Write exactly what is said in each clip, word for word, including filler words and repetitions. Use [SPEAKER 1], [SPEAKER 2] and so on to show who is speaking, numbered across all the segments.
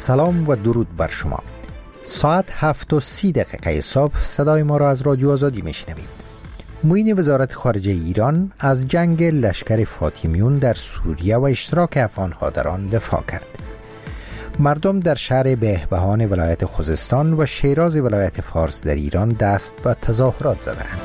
[SPEAKER 1] سلام و درود بر شما. ساعت هفت و سی دقیقه صبح صدای ما را از رادیو آزادی میشنوید. معین وزارت خارجه ایران از جنگ لشکر فاطمیون در سوریه و اشتراک افغانها در آن دفاع کرد. مردم در شهر بهبهان ولایت خوزستان و شیراز ولایت فارس در ایران دست به تظاهرات زدند.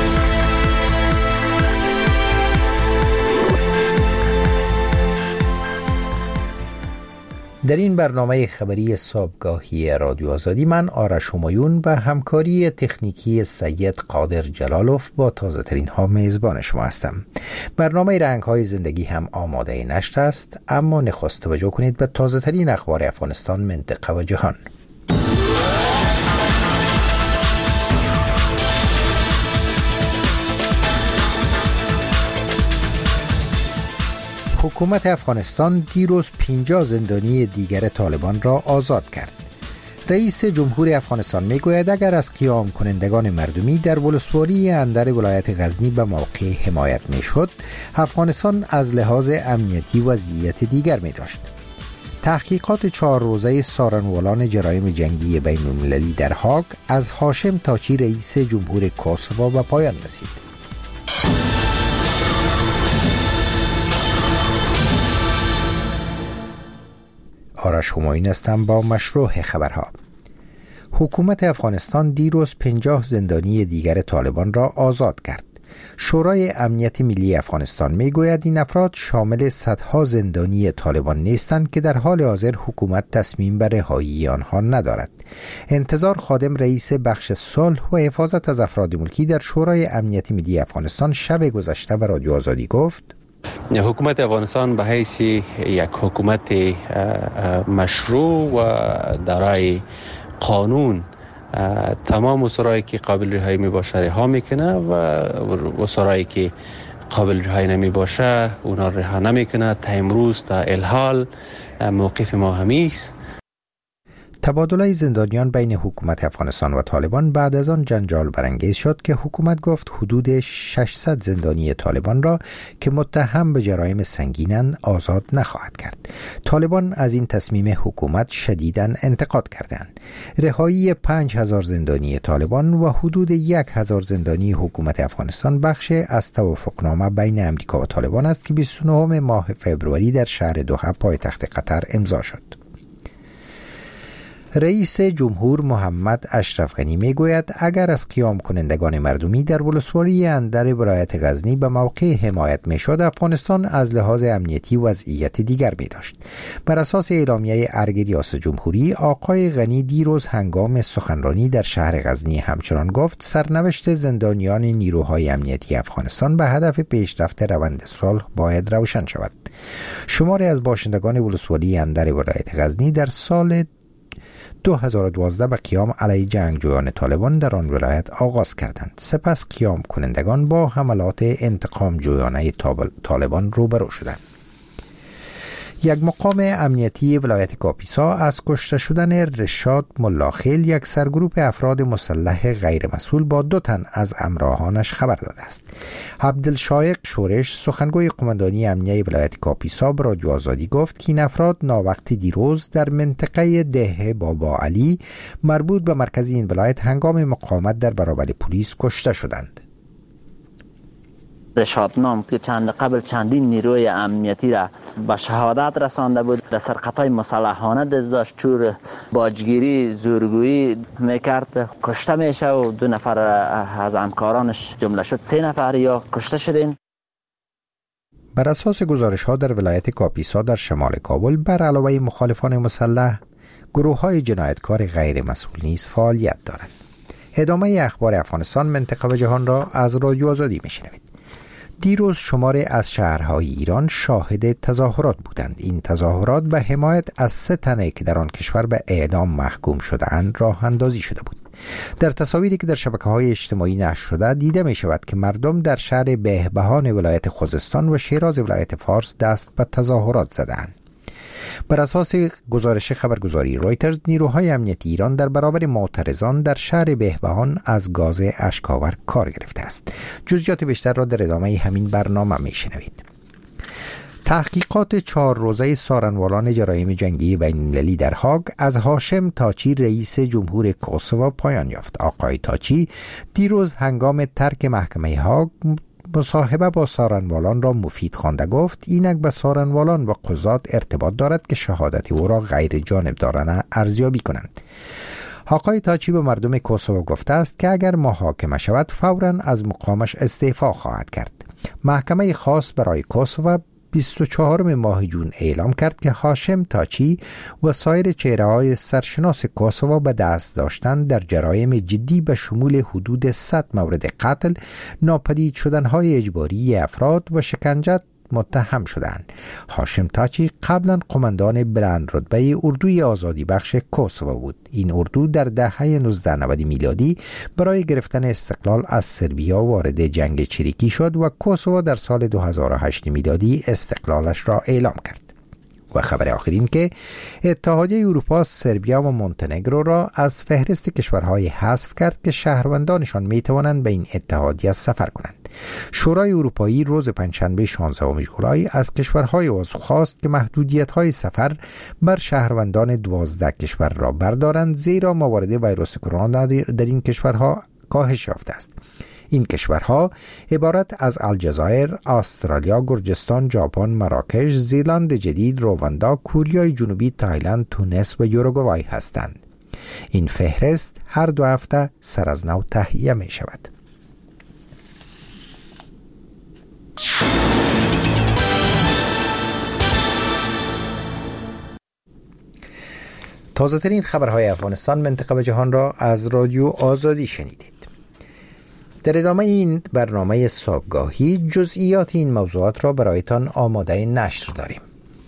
[SPEAKER 1] در این برنامه خبری صبحگاهی رادیو آزادی من آرش همایون و همکاری تکنیکی سید قادر جلالوف با تازه ترین ها میزبان شما هستم. برنامه رنگ های زندگی هم آماده نشر است، اما نخست توجه کنید به تازه ترین اخبار افغانستان، منطقه و جهان. حکومت افغانستان دیروز پنجاه زندانی دیگر طالبان را آزاد کرد. رئیس جمهور افغانستان میگوید اگر از قیام کنندگان مردمی در ولسوالی اندر ولایت غزنی به موقع حمایت میشد، افغانستان از لحاظ امنیتی وضعیت دیگر می داشت. تحقیقات چهار روزه سارنوالان جرایم جنگی بین المللی در هاگ از هاشم تاچی رئیس جمهور کوسوو به پایان رسید. آرش همایون هستم با مشروع خبرها. حکومت افغانستان دیروز پنجاه زندانی دیگر طالبان را آزاد کرد. شورای امنیت ملی افغانستان میگوید این افراد شامل صدها زندانی طالبان نیستند که در حال حاضر حکومت تصمیم بر رهایی آنها ندارد. انتظار خادم رئیس بخش صلح و حفاظت از افراد ملکی در شورای امنیت ملی افغانستان شب گذشته به رادیو آزادی گفت:
[SPEAKER 2] حکومت افغانستان به حیث یک حکومت مشروع و دارای قانون تمام اسرایی که قابل رهایی می باشه رها میکنه و اسرایی که قابل رهایی نمی باشه اونا رها نمیکنه. تا امروز تا الحال موقف ما همیست.
[SPEAKER 1] تبادله زندانیان بین حکومت افغانستان و طالبان بعد از آن جنجال برانگیز شد که حکومت گفت حدود ششصد زندانی طالبان را که متهم به جرایم سنگینند آزاد نخواهد کرد. طالبان از این تصمیم حکومت شدیداً انتقاد کردند. رهایی پنج هزار زندانی طالبان و حدود یک هزار زندانی حکومت افغانستان بخش از توافقنامه بین امریکا و طالبان است که بیست و نهم ماه فوریه در شهر دوحه پایتخت قطر امضا شد. رئیس جمهور محمد اشرف غنی میگوید اگر از قیام کنندگان مردمی در ولسوالی اندر ولایت غزنی به موقع حمایت میشد، افغانستان از لحاظ امنیتی وضعیت دیگر می داشت. بر اساس اعلامیه ارگ ریاست جمهوری، آقای غنی دیروز هنگام سخنرانی در شهر غزنی همچنان گفت سرنوشت زندانیان نیروهای امنیتی افغانستان به هدف پیشرفت روند صلح باید روشن شود. شماری از باشندگان ولسوالی اندر ولایت غزنی در سال دو هزار و دوازده به قیام علیه جنگجویان طالبان در آن ولایت آغاز کردند. سپس قیام کنندگان با حملات انتقام جویانه طالبان روبرو شدند. یک مقام امنیتی ولایت کاپیسا از کشته شدن رشاد ملاخیل، یک سرگروه افراد مسلح غیر مسئول، با دو تن از همراهانش خبر داده است. عبدالشایق شورش، سخنگوی قماندانی امنیه ولایت کاپیسا، به رادیو آزادی گفت که این افراد ناوقتی دیروز در منطقه ده بابا علی مربوط به مرکز این ولایت هنگام مقاومت در برابر پلیس کشته شدند.
[SPEAKER 3] رشاد نام که چند قبل چندین نیروی امنیتی را به شهادت رسانده بود، در سرقت‌های مسلحانه دست داشت، چور باجگیری زورگویی میکرد، کشته میشه و دو نفر از همکارانش جمله شد سه نفر یا کشته شدین.
[SPEAKER 1] بر اساس گزارش‌ها در ولایت کاپیسا در شمال کابل، بر علاوه مخالفان مسلح، گروه‌های جنایتکار غیر مسئول نیز فعالیت دارند. ادامه اخبار افغانستان، منطقه و جهان را از رادیو آزادی میشنوید. دیروز شماری از شهرهای ایران شاهد تظاهرات بودند. این تظاهرات به حمایت از سه تنه که در آن کشور به اعدام محکوم شده‌اند راه اندازی شده بود. در تصاویری که در شبکه‌های اجتماعی نشر شده دیده می شود که مردم در شهر بهبهان ولایت خوزستان و شیراز ولایت فارس دست به تظاهرات زدند. بر اساس گزارش خبرگزاری رویترز، نیروهای امنیتی ایران در برابر معترضان در شهر بهبهان از گاز اشک‌آور کار گرفته است. جزئیات بیشتر را در ادامه همین برنامه میشنوید. تحقیقات چهار روزه سارنوالان جرایم جنگی بین المللی در هاگ از هاشم تاچی رئیس جمهور کوسوو پایان یافت. آقای تاچی دیروز هنگام ترک محکمه هاگ مصاحبه با سارنوالان را مفید خوانده گفت اینک به سارنوالان و قضات ارتباط دارد که شهادت او را غیر جانبدارانه ارزیابی کنند. آقای تاچی به مردم کوسوو گفته است که اگر محاکمه شود فوراً از مقامش استعفا خواهد کرد. محکمه خاص برای کوسوو بیست و چهارم ماه جون اعلام کرد که هاشم تاچی و سایر چهره‌های سرشناس کوسوو به دست داشتن در جرایم جدی به شمول حدود صد مورد قتل، ناپدید شدن‌های اجباری افراد و شکنجه متهم شدند. هاشم تاچی قبلا قماندان بلند رتبه اردوی آزادی بخش کوسوو بود. این اردو در دهه نوزده نود میلادی برای گرفتن استقلال از سربیا وارد جنگ چریکی شد و کوسوو در سال دو هزار و هشت میلادی استقلالش را اعلام کرد. و خبر آخرین که اتحادیه اروپا سربیا و مونتنگرو را از فهرست کشورهای حذف کرد که شهروندانشان می توانند به این اتحادیه سفر کنند. شورای اروپایی روز پنجشنبه شانزدهم ژولای از کشورهای عضو خواست که محدودیت‌های سفر بر شهروندان دوازده کشور را بردارند، زیرا موارد ویروس کرونا در این کشورها کاهش یافته است. این کشورها عبارت از الجزایر، استرالیا، گرجستان، ژاپن، مراکش، زیلند جدید، رواندا، کوریای جنوبی، تایلند، تونس و یوروگوای هستند. این فهرست هر دو هفته سر از نو تهیه می شود. تازه ترین خبرهای افغانستان، منطقه و جهان را از رادیو آزادی شنیدید. در ادامه این برنامه صبحگاهی جزئیات این موضوعات را برایتان آماده نشر داریم.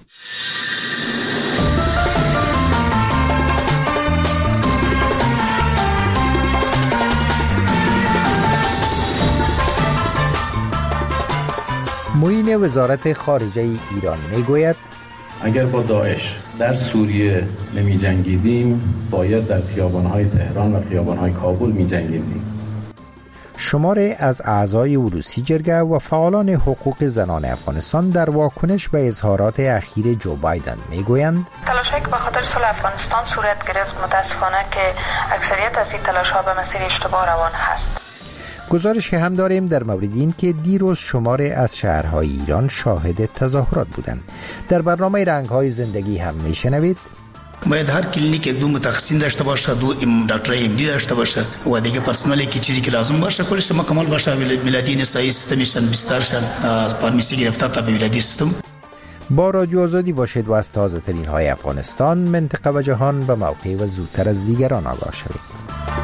[SPEAKER 1] معین وزارت خارجه ایران میگوید
[SPEAKER 4] اگر با داعش در سوریه نمی جنگیدیم باید در خیابان‌های تهران و خیابان‌های کابل می جنگیدیم.
[SPEAKER 1] شماری از اعضای عروسی جرگه و فعالان حقوق زنان افغانستان در واکنش به اظهارات اخیر جو بایدن میگویند
[SPEAKER 5] تلاش‌هایی که به خاطر صلح افغانستان صورت گرفت متاسفانه که اکثریت از این تلاش‌ها به مسیر اشتباه روان هست.
[SPEAKER 1] گزارش هم داریم در مورد این که دیروز شماری از شهرهای ایران شاهد تظاهرات بودند. در برنامه رنگ‌های زندگی هم میشنوید
[SPEAKER 6] باید هر کلینیک دو متخصصین داشته باشه، دو ام دکتر ام دی داشته باشه و دیگه پرسنلی که چیزی که لازم باشه کلش مکمل باشه. ولادی نسایی سیستمشن بسترشن از پارمیسی گرفته تا به ولادی سیستم.
[SPEAKER 1] با رادیو آزادی باشید و از تازه ترین های افغانستان، منطقه و جهان به موقع و زودتر از دیگران آگاه شوید.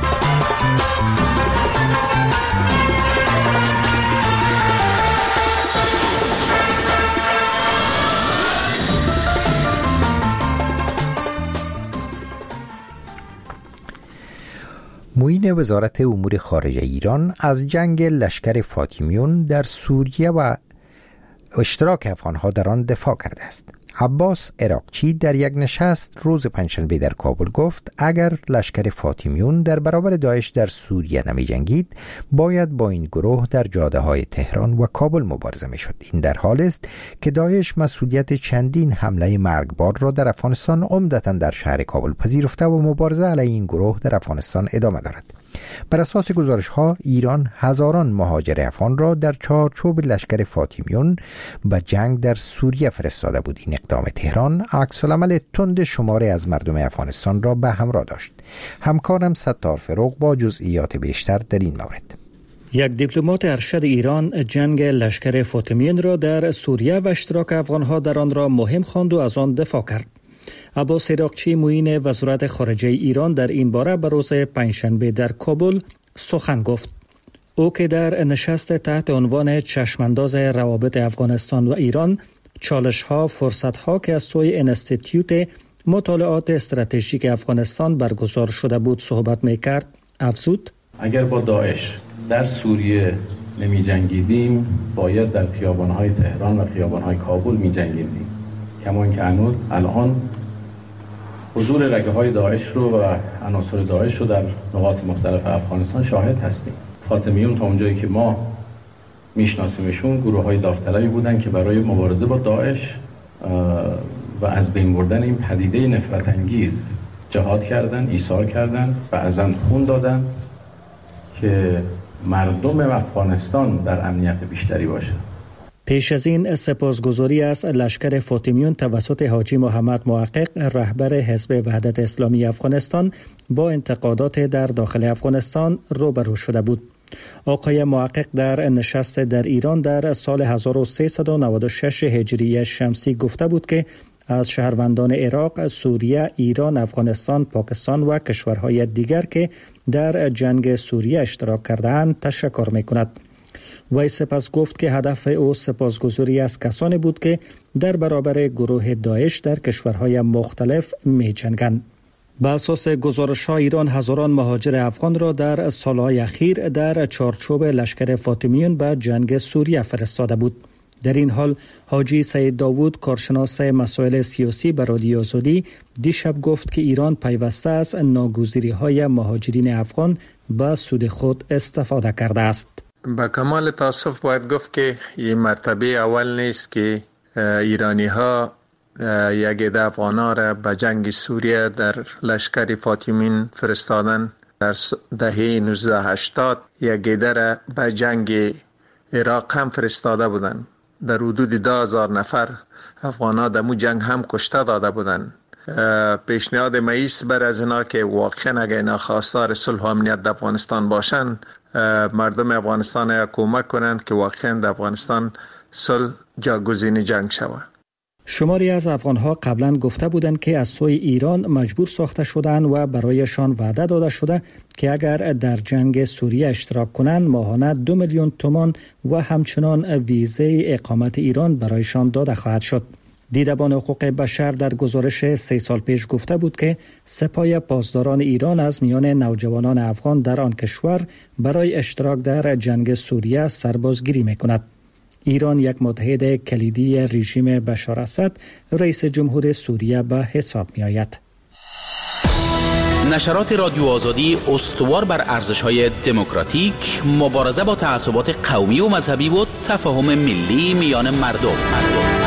[SPEAKER 1] معین وزارت امور خارجه ایران از جنگ لشکر فاطمیون در سوریه و اشتراک افغانها در آن دفاع کرده است. عباس عراقچی در یک نشست روز پنجشنبه در کابل گفت اگر لشکر فاطمیون در برابر داعش در سوریه نمی جنگید باید با این گروه در جاده های تهران و کابل مبارزه می شد. این در حال است که داعش مسئولیت چندین حمله مرگبار را در افغانستان عمدتاً در شهر کابل پذیرفته و مبارزه علیه این گروه در افغانستان ادامه دارد. بر اساس گزارش ها ایران هزاران مهاجر افغان را در چارچوب لشکر فاطمیون به جنگ در سوریه فرستاده بود. این اقدام تهران عکس العمل تند شماری از مردم افغانستان را به همراه داشت. همکارم ستار فروغ با جزئیات بیشتر در این مورد.
[SPEAKER 7] یک دیپلمات ارشد ایران جنگ لشکر فاطمیون را در سوریه و اشتراک افغانها در آن را مهم خواند و از آن دفاع کرد. عباس عراقچی معین وزارت خارجه ایران در این باره به روز پنجشنبه در کابل سخن گفت. او که در نشست تحت عنوان چشمانداز روابط افغانستان و ایران چالش‌ها فرصت‌ها که از سوی انستیتیوت مطالعات استراتژیک افغانستان برگزار شده بود صحبت می‌کرد، افزود
[SPEAKER 4] اگر با داعش در سوریه نمی جنگیدیم باید در خیابان‌های تهران و خیابان‌های کابل می جنگیدیم. کما اینکه هنوز الان حضور رگه‌های داعش رو و عناصر داعش رو در نقاط مختلف افغانستان شاهد هستیم. فاطمیون تا اونجایی که ما میشناسیمشون، گروه های داوطلبی بودن که برای مبارزه با داعش و از بین بردن این پدیده نفرت انگیز جهاد کردن، ایثار کردن، بعضا خون دادن که مردم افغانستان در امنیت بیشتری باشه.
[SPEAKER 7] پیش از این سپاسگزاری از لشکر فاطمیون توسط حاجی محمد محقق رهبر حزب وحدت اسلامی افغانستان با انتقادات در داخل افغانستان روبرو شده بود. آقای محقق در نشست در ایران در سال هزار و سیصد و نود و شش هجری شمسی گفته بود که از شهروندان عراق، سوریه، ایران، افغانستان، پاکستان و کشورهای دیگر که در جنگ سوریه اشتراک کردند تشکر می‌کند. وی سپس گفت که هدف او سپاسگزاری از کسانی بود که در برابر گروه داعش در کشورهای مختلف می جنگند. بر اساس گزارش‌ها ایران هزاران مهاجر افغان را در سالهای اخیر در چارچوب لشکر فاطمیون به جنگ سوریه فرستاده بود. در این حال حاجی سید داوود کارشناس مسائل سیاسی به رادیو آزادی دیشب گفت که ایران پیوسته از ناگزیری‌های مهاجرین افغان به سود خود استفاده کرده است.
[SPEAKER 8] با کمال تاسف باید گفت که این مرتبه اول نیست که ایرانی ها یک عده افغانا را به جنگ سوریه در لشکر فاطمیون فرستادن. در دهه نوزده هشتاد یک عده را به جنگ عراق هم فرستاده بودند. در حدود ده هزار نفر افغانا در مو جنگ هم کشته داده بودند. پیشنهاد مئیس بر از اینا که واقعا اگر اینا خواستار صلح و امنیت در افغانستان باشند، مردم افغانستان را کمک کنند که واقعا در افغانستان صلح جاگزین جنگ شود.
[SPEAKER 7] شماری از افغانها قبلا گفته بودند که از سوی ایران مجبور ساخته شدند و برایشان وعده داده شده که اگر در جنگ سوریه اشتراک کنند ماهانه دو میلیون تومان و همچنان ویزه اقامت ایران برایشان داده خواهد شد. دیدبان حقوق بشر در گزارش سه سال پیش گفته بود که سپاه پاسداران ایران از میان نوجوانان افغان در آن کشور برای اشتراک در جنگ سوریه سربازگیری می‌کند. ایران یک متحد کلیدی رژیم بشار اسد، رئیس جمهور سوریه به حساب می‌آید.
[SPEAKER 9] نشرات رادیو آزادی استوار بر ارزش‌های دموکراتیک، مبارزه با تعصبات قومی و مذهبی و تفاهم ملی میان مردم. مردم.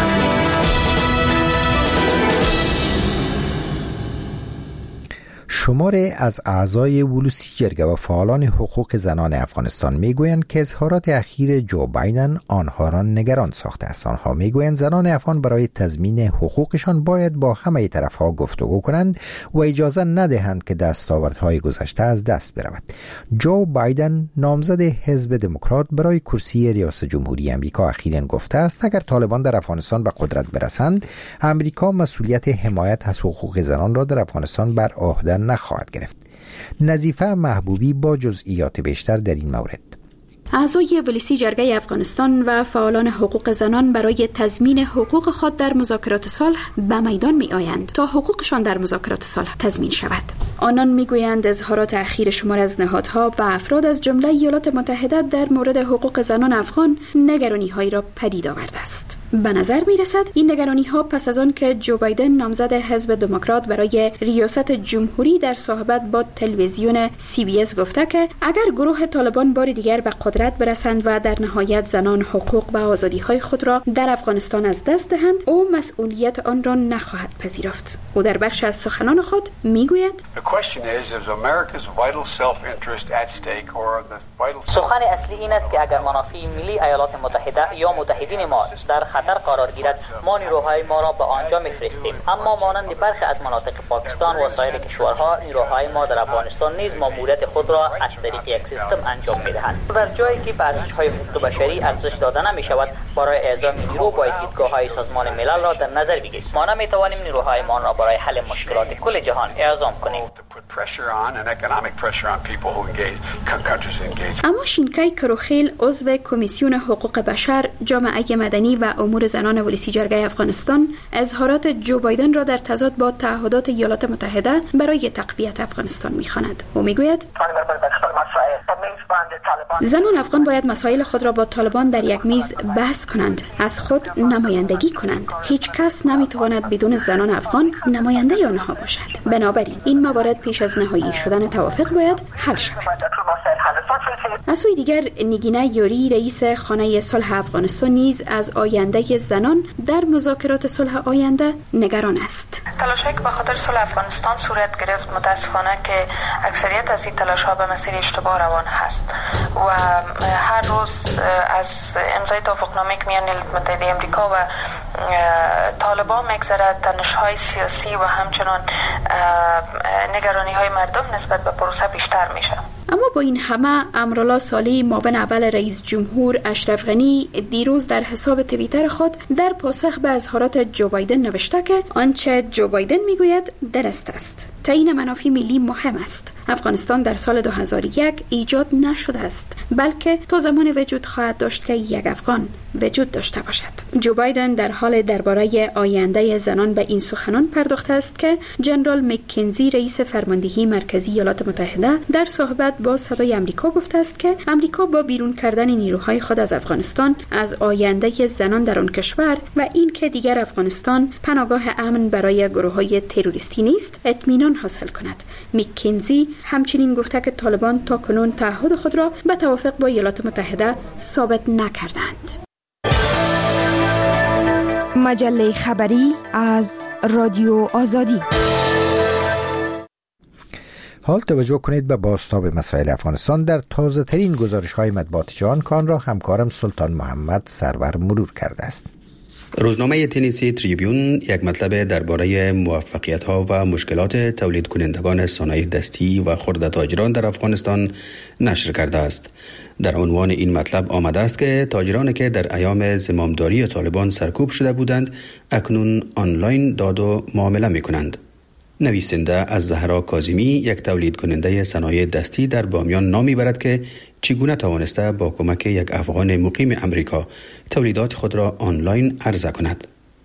[SPEAKER 1] شماری از اعضای ولوسی جرگه و فعالان حقوق زنان افغانستان میگویند که اظهارات اخیر جو بایدن آنها را نگران ساخته است. آنها میگویند زنان افغان برای تضمین حقوقشان باید با همه طرفها گفتگو کنند و اجازه ندهند که دستاوردهای گذشته از دست برود. جو بایدن نامزد حزب دموکرات برای کرسی ریاست جمهوری امریکا اخیراً گفته است اگر طالبان در افغانستان به قدرت برسند، امریکا مسئولیت حمایت از حقوق زنان را در افغانستان بر عهده نخواهد گرفت. نظیفه محبوبی با جزئیات بیشتر در این مورد.
[SPEAKER 10] اعضای ولسی جرگه افغانستان و فعالان حقوق زنان برای تضمین حقوق خود در مذاکرات صلح به میدان می آیند تا حقوقشان در مذاکرات صلح تضمین شود. آنان می گویند اظهارات اخیر شمار از نهادها و افراد از جمله ایالات متحده در مورد حقوق زنان افغان نگرانی هایی را پدید آورده است. به نظر می رسد این نگرانی ها پس از آن که جو بایدن نامزد حزب دموکرات برای ریاست جمهوری در صحبت با تلویزیون سی بی اس گفته که اگر گروه طالبان بار دیگر به قدرت برسند و در نهایت زنان حقوق و آزادی های خود را در افغانستان از دست دهند، او مسئولیت آن را نخواهد پذیرفت. او در بخش از سخنان خود می گوید
[SPEAKER 11] سخن اصلی این است که اگر منافع ملی ایالات متحده یا متحدین ما در خطر قرار گیرد، ما نیروهای ما را به آنجا می‌فرستیم. اما مانند برخی از مناطق پاکستان و سایر کشورها، نیروهای ما در افغانستان نیز ماموریت خود را از طریق یک سیستم انجام می‌دهند. در جایی که به ارزش‌های حقوق بشری ارزش داده نمی‌شود، برای اعزام نیرو باید دیدگاه‌های سازمان ملل را در نظر بگیریم. ما نمی‌توانیم نیروهای ما را برای حل مشکلات کل جهان اعزام کنیم.
[SPEAKER 10] اما شینکای کروخیل، عضو کمیسیون حقوق بشر، جامعه مدنی و امور زنان ولسی جرگه افغانستان، اظهارات جو بایدن را در تضاد با تعهدات ایالات متحده برای تقویت افغانستان می‌خواند. او می‌گوید زنان افغان باید مسائل خود را با طالبان در یک میز بحث کنند، از خود نمایندگی کنند. هیچ کس نمی‌تواند بدون زنان افغان نماینده آنها باشد. بنابراین این موارد پیش از نهایی شدن توافق باید حل شود. از سوی دیگر نگینه یوری رئیس خانه صلح افغانستان نیز از آینده زنان در مذاکرات صلح آینده نگران است.
[SPEAKER 5] تلاشی که به خاطر صلح افغانستان صورت گرفت متاسفانه که اکثریت از این تلاش‌ها به مسیر اشتباه روان هست و هر روز از امضای توافقنامه که میان ایالات متحده آمریکا و طالبان میگذرد، تنش‌های سیاسی و همچنان نگرانی‌های مردم نسبت به پروسه بیشتر میشه.
[SPEAKER 10] اما با این همه امرالله صالح معاون اول رئیس جمهور اشرف غنی دیروز در حساب توییتر خود در پاسخ به اظهارات جو بایدن نوشته که آنچه جو بایدن میگوید درست است. تعیین منافع ملی مهم است. افغانستان در سال دو هزار و یک ایجاد نشده است، بلکه تا زمان وجود خواهد داشت که یک افغان وجود داشته باشد. جو بایدن در حال درباره آینده زنان به این سخنان پرداخته است که جنرال مککنزی رئیس فرماندهی مرکزی ایالات متحده در صحبت با صدای آمریکا گفته است که آمریکا با بیرون کردن نیروهای خود از افغانستان از آینده زنان در آن کشور و این که دیگر افغانستان پناهگاه امن برای گروه‌های تروریستی نیست اطمینان حاصل کند. مککنزی همچنین گفته که طالبان تا کنون تعهد خود را به توافق با ایالات متحده ثابت نکردند.
[SPEAKER 12] مجله خبری از رادیو آزادی.
[SPEAKER 1] حال توجه کنید به بازتاب مسائل افغانستان در تازه ترین گزارش های مطبوعات جهان که آن را همکارم سلطان محمد سرور مرور کرده است.
[SPEAKER 13] روزنامه تنیسی تریبیون یک مطلب درباره موفقیت‌ها و مشکلات تولید کنندگان صنایع دستی و خرده تاجران در افغانستان نشر کرده است. در عنوان این مطلب آمده است که تاجرانی که در ایام زمامداری طالبان سرکوب شده بودند اکنون آنلاین داد و معامله می‌کنند. نویسنده از زهرا کاظمی یک تولید کننده صنایع دستی در بامیان نام میبرد که چگونه توانسته با کمک یک افغان مقیم امریکا تولیدات خود را آنلاین عرضه کند.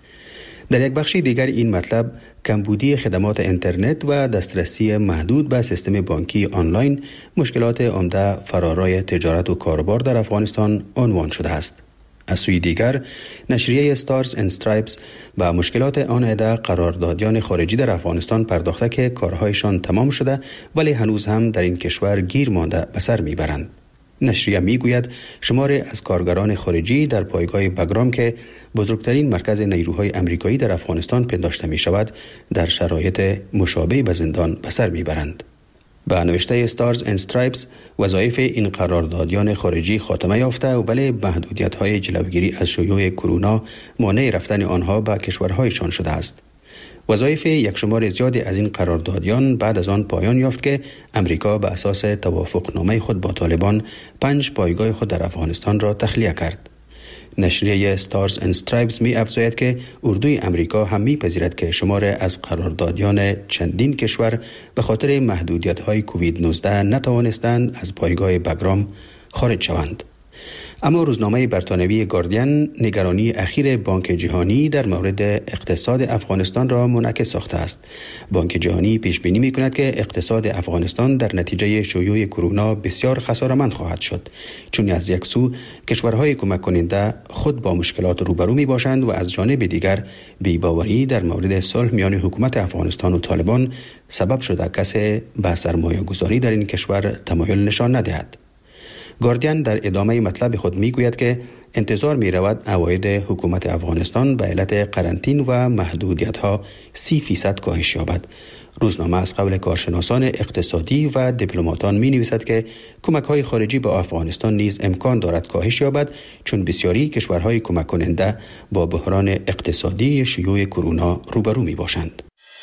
[SPEAKER 13] در یک بخش دیگر این مطلب کمبودی خدمات اینترنت و دسترسی محدود به سیستم بانکی آنلاین مشکلات عمده فرارای تجارت و کاروبار در افغانستان عنوان شده است. از سوی دیگر نشریه ستارز اند استرایپس به مشکلات آن عده قراردادیان خارجی در افغانستان پرداخته که کارهایشان تمام شده ولی هنوز هم در این کشور گیر مانده به سر میبرند. نشریه میگوید شماری از کارگران خارجی در پایگاه بگرام که بزرگترین مرکز نیروهای امریکایی در افغانستان پنداشته می شود در شرایط مشابه به زندان به سر میبرند. به نوشته ستارز اند استرایپس وظایف این قراردادیان خارجی خاتمه یافته ولی محدودیت‌های جلوگیری از شیوع کرونا مانع رفتن آنها به کشورهایشان شده است. وظایف یک شمار زیادی از این قراردادیان بعد از آن پایان یافت که امریکا به اساس توافقنامه خود با طالبان پنج پایگاه خود در افغانستان را تخلیه کرد. نشریه ستارز اند استرایپس می افزاید که اردوی امریکا هم می پذیرد که شمار از قراردادیان چندین کشور به خاطر محدودیت‌های کووید نوزده نتوانستند از پایگاه بگرام خارج شوند. اما روزنامه بریتانیایی گاردین نگرانی اخیر بانک جهانی در مورد اقتصاد افغانستان را منعکس ساخته است. بانک جهانی پیش بینی می‌کند که اقتصاد افغانستان در نتیجه شیوع کرونا بسیار خسارتمند خواهد شد، چون از یک سو کشورهای کمک کننده خود با مشکلات روبرو می‌باشند و از جانب دیگر بی‌باوری در مورد صلح میان حکومت افغانستان و طالبان سبب شده کسی به سرمایه‌گذاری در این کشور تمایل نشان ندهد. گاردین در ادامه مطلب خود میگوید که انتظار می رود عواید حکومت افغانستان به علت قرنطین و محدودیت ها سی فیصد کاهش یابد. روزنامه از قول کارشناسان اقتصادی و دیپلماتان می نویسد که کمک های خارجی به افغانستان نیز امکان دارد کاهش یابد، چون بسیاری کشورهای کمک کننده با بحران اقتصادی شیوع کرونا روبرو می باشند.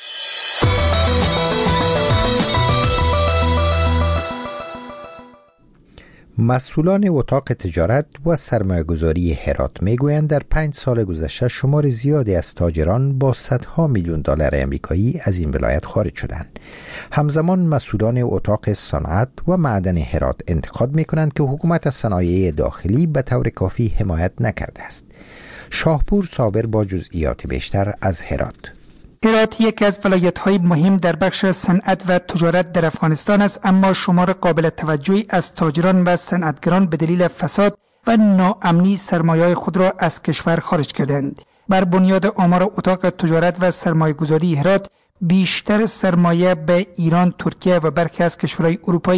[SPEAKER 1] مسئولان اتاق تجارت و سرمایه‌گذاری هرات میگویند در پنج سال گذشته شمار زیادی از تاجران با صدها میلیون دلار آمریکایی از این ولایت خارج شدند. همزمان مسئولان اتاق صنعت و معدن هرات انتقاد میکنند که حکومت از صنایع داخلی به طور کافی حمایت نکرده است. شاهپور صابر با جزئیات بیشتر از هرات.
[SPEAKER 14] هرات یکی از ولایت‌های مهم در بخش صنعت و تجارت در افغانستان است، اما شمار قابل توجهی از تاجران و صنعتگران به دلیل فساد و ناامنی سرمایه‌های خود را از کشور خارج کردند. بر بنیاد آمار اتاق تجارت و سرمایه‌گذاری هرات، بیشتر سرمایه به ایران، ترکیه و برخی از کشورهای اروپایی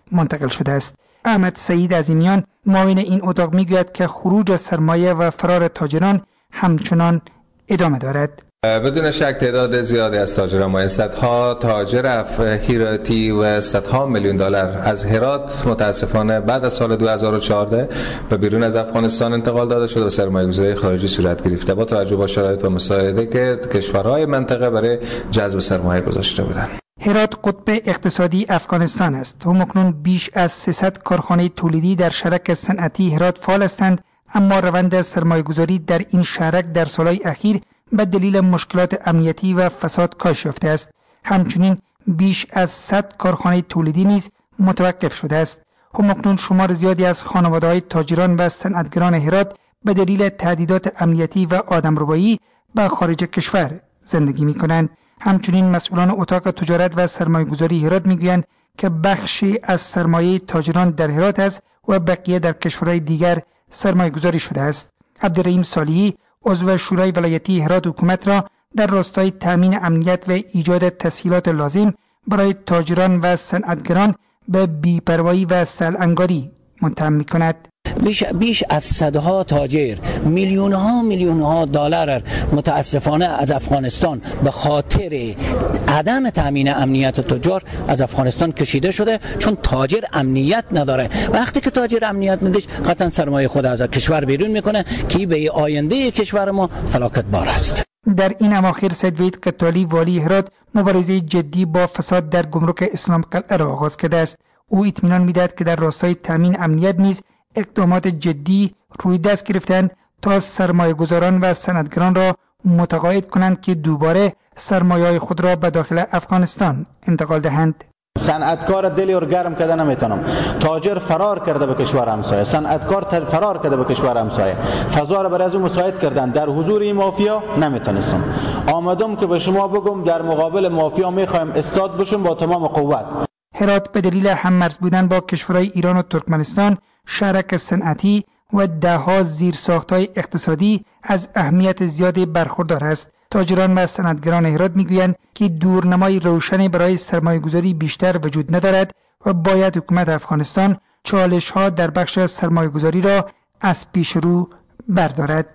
[SPEAKER 14] منتقل شده است. احمد سعید عظیمیان معاون این اتاق میگوید که خروج از سرمایه و فرار تاجران همچنان ادامه دارد.
[SPEAKER 15] بدون شک تعداد زیادی از تاجران ما صدها تاجر هراتی و صدها میلیون دلار از هرات متاسفانه بعد از سال دو هزار و چهارده به بیرون از افغانستان انتقال داده شده و سرمایه‌گذاری خارجی صورت گرفته با توجه به شرایط و مساعده که کشورهای منطقه برای جذب سرمایه گذاشته بودند.
[SPEAKER 14] هرات قطب اقتصادی افغانستان است. همکنون بیش از سیصد کارخانه تولیدی در شرک صنعتی هرات فعال هستند، اما روند سرمایه‌گذاری در این شرک در سالهای اخیر به دلیل مشکلات امنیتی و فساد کاهش یافته است. همچنین بیش از صد کارخانه تولیدی نیز متوقف شده است. همکنون شمار زیادی از خانواده‌های تاجران و صنعتگران هرات به دلیل تهدیدات امنیتی و آدمربایی به خارج کشور زندگی می‌کنند. همچنین مسئولان اتاق تجارت و سرمایه‌گذاری هرات می‌گویند که بخشی از سرمایه تاجران در هرات است و بقیه در کشورهای دیگر سرمایه‌گذاری شده است. عبدالرحیم صالحی عضو شورای ولایتی هرات حکومت را در راستای تامین امنیت و ایجاد تسهیلات لازم برای تاجران و صنعتگران به بی‌پروایی و سلانگاری متهم می‌کند.
[SPEAKER 16] بیش بیش از صدها تاجر میلیون ها میلیون ها دلار متاسفانه از افغانستان به خاطر عدم تامین امنیت تجار از افغانستان کشیده شده، چون تاجر امنیت نداره. وقتی که تاجر امنیت نداشت قطعا سرمایه خود از کشور بیرون میکنه که به آینده کشور ما فلاکت بار است.
[SPEAKER 14] در این اواخر سید وحید قتالی والی هرات مبارزه جدی با فساد در گمرک اسلام قلعه را آغاز کرده است. او اطمینان میدهد که در راستای تامین امنیت نیز اقدامات جدی روی دست گرفتند تا سرمایه گذاران و صنعتگران را متقاعد کنند که دوباره سرمایه خود را به داخل افغانستان انتقال دهند.
[SPEAKER 17] صنعتکار دلی رو گرم کرده نمیتونم، تاجر فرار کرده به کشور همسایه، صنعتکار فرار کرده به کشور همسایه، فضا را برای از اون مساعد کردن. در حضور این مافیا نمیتونستم، آمدم که به شما بگم در مقابل مافیا میخوایم استاد بشیم با تمام قوت.
[SPEAKER 14] هرات به دلیل هممرز بودن با کشورهای ایران و ترکمنستان، شرک صنعتی و دهها زیرساخت‌های اقتصادی از اهمیت زیادی برخوردار است. تاجران و صنعتگران هرات میگویند که دورنمای روشنی برای سرمایه‌گذاری بیشتر وجود ندارد و باید حکومت افغانستان چالش‌ها در بخش سرمایه‌گذاری را از پیش رو بردارد.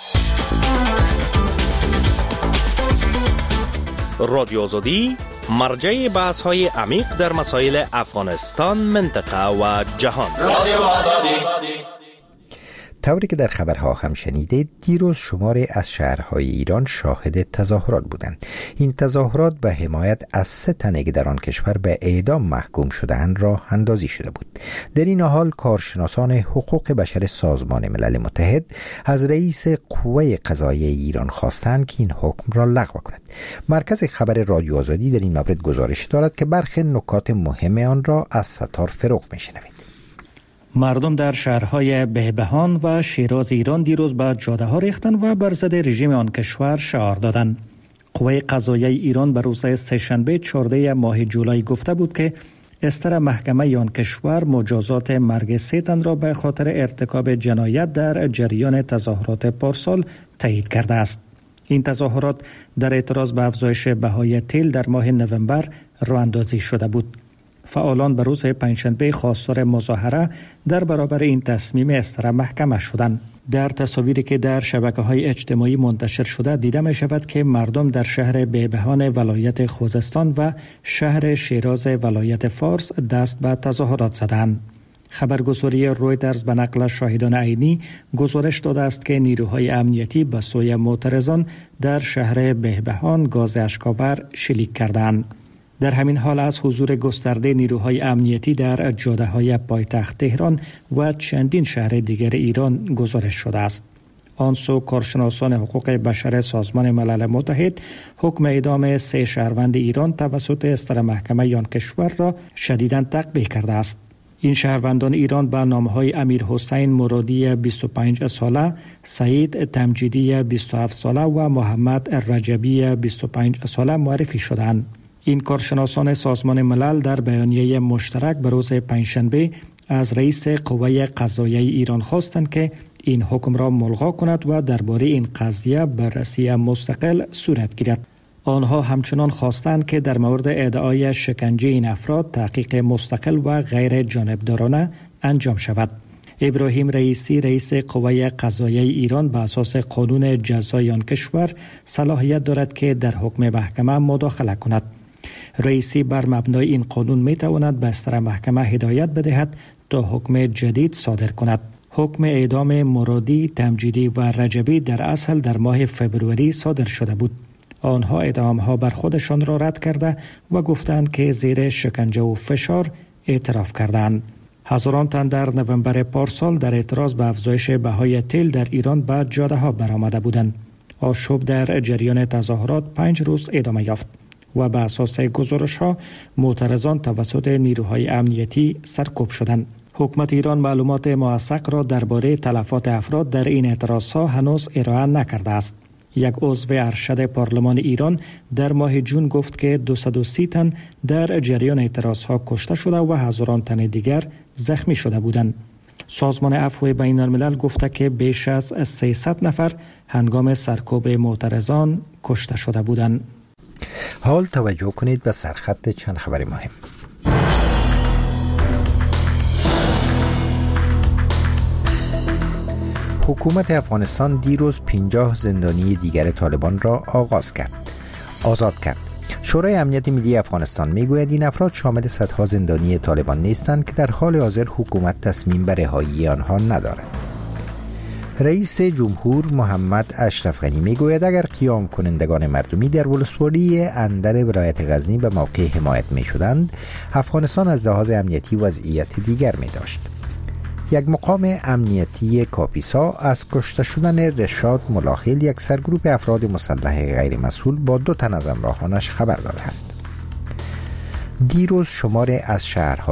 [SPEAKER 18] رادیو آزادی مرجع بحث‌های عمیق در مسائل افغانستان، منطقه و جهان. رادیو آزادی.
[SPEAKER 1] طوری که در خبرها هم شنیدید، دیروز شماری از شهرهای ایران شاهد تظاهرات بودند. این تظاهرات به حمایت از سه تن که در آن کشور به اعدام محکوم شدهاند راه اندازی شده بود. در این حال کارشناسان حقوق بشر سازمان ملل متحد از رئیس قوه قضاییه ایران خواستند که این حکم را لغو کند. مرکز خبر رادیو آزادی در این مورد گزارش دارد که برخی نکات مهم آن را از ستار فروغ میشنوید.
[SPEAKER 7] مردم در شهرهای بهبهان و شیراز ایران دیروز به جاده ها ریختند و بر ضد رژیم آن کشور شعار دادند. قوه قضاییه ایران به روز سه‌شنبه چهاردهم ماه جولای گفته بود که استر محکمه آن کشور مجازات مرگ سه تن را به خاطر ارتکاب جنایت در جریان تظاهرات پارسال تایید کرده است. این تظاهرات در اعتراض به افزایش بهای تیل در ماه نوامبر راه اندازی شده بود. فعالان به روز پنجشنبه خواستار مظاهره در برابر این تصمیم استر محکمه شدند. در تصاویری که در شبکه‌های اجتماعی منتشر شده دیده می شود که مردم در شهر بهبهان ولایت خوزستان و شهر شیراز ولایت فارس دست به تظاهرات زدند. خبرگزاری رویترز به نقل شاهدان عینی گزارش داده است که نیروهای امنیتی به سوی معترضان در شهر بهبهان گاز اشک‌آور شلیک کردند. در همین حال از حضور گسترده نیروهای امنیتی در جاده‌های پایتخت تهران و چندین شهر دیگر ایران گزارش شده است. آن سو کارشناسان حقوق بشر سازمان ملل متحد حکم اعدام سه شهروند ایران توسط استر محکمه آن کشور را شدیداً تقبیح کرده است. این شهروندان ایران به نام‌های امیر حسین مرادی بیست و پنج ساله، سعید تمجیدی بیست و هفت ساله و محمد رجبی بیست و پنج ساله معرفی شدند. این کارشناسان سازمان ملل در بیانیه مشترک به روز پنجشنبه از رئیس قوه قضاییه ایران خواستند که این حکم را ملغا کند و درباره این قضیه بررسی مستقل صورت گیرد. آنها همچنان خواستند که در مورد ادعای شکنجه این افراد تحقیق مستقل و غیر جانبدارانه انجام شود. ابراهیم رئیسی رئیس قوه قضاییه ایران به اساس قانون جزای آن کشور صلاحیت دارد که در حکم محکمه مداخله کند. رئیسی بر مبنای این قانون می تواند به استر محکمه هدایت بدهد تا حکم جدید صادر کند. حکم اعدام مرادی، تمجیدی و رجبی در اصل در ماه فبروری صادر شده بود. آنها ادعاها بر خودشان را رد کرده و گفتند که زیر شکنجه و فشار اعتراف کردند. هزاران تن در نوامبر پارسال در اعتراض به افزایش بهای تیل در ایران به جاده ها برآمده بودند. آشوب در جریان تظاهرات پنج روز ادامه یافت و به اساس گزارش ها معترضان توسط نیروهای امنیتی سرکوب شدند. حکومت ایران معلومات موثق را درباره تلفات افراد در این اعتراضها هنوز ارائه نکرده است. یک عضو ارشد پارلمان ایران در ماه جون گفت که دویست و سی تن در جریان اعتراضها کشته شده و هزاران تن دیگر زخمی شده بودند. سازمان عفو بین الملل گفته که بیش از سیصد نفر هنگام سرکوب معترضان کشته شده بودند.
[SPEAKER 1] حال توجه کنید به سرخط چند خبر مهم. حکومت افغانستان دیروز پنجاه زندانی دیگر طالبان را آغاز کرد آزاد کرد. شورای امنیت ملی افغانستان میگوید این افراد شامل صدها زندانی طالبان نیستند که در حال حاضر حکومت تصمیم به رهایی آنها ندارد. رئیس جمهور محمد اشرف غنی میگوید اگر قیام کنندگان مردمی در ولسوالی اندر ولایت غزنی به موقع حمایت می شدند، افغانستان از لحاظ امنیتی وضعیت دیگر می داشت. یک مقام امنیتی کاپیسا از کشته شدن رشاد ملاخیل، یک سرگروه افراد مسلح غیر مسئول، با دو تن از همراهانش خبر داده است. دیروز شمار از شهرها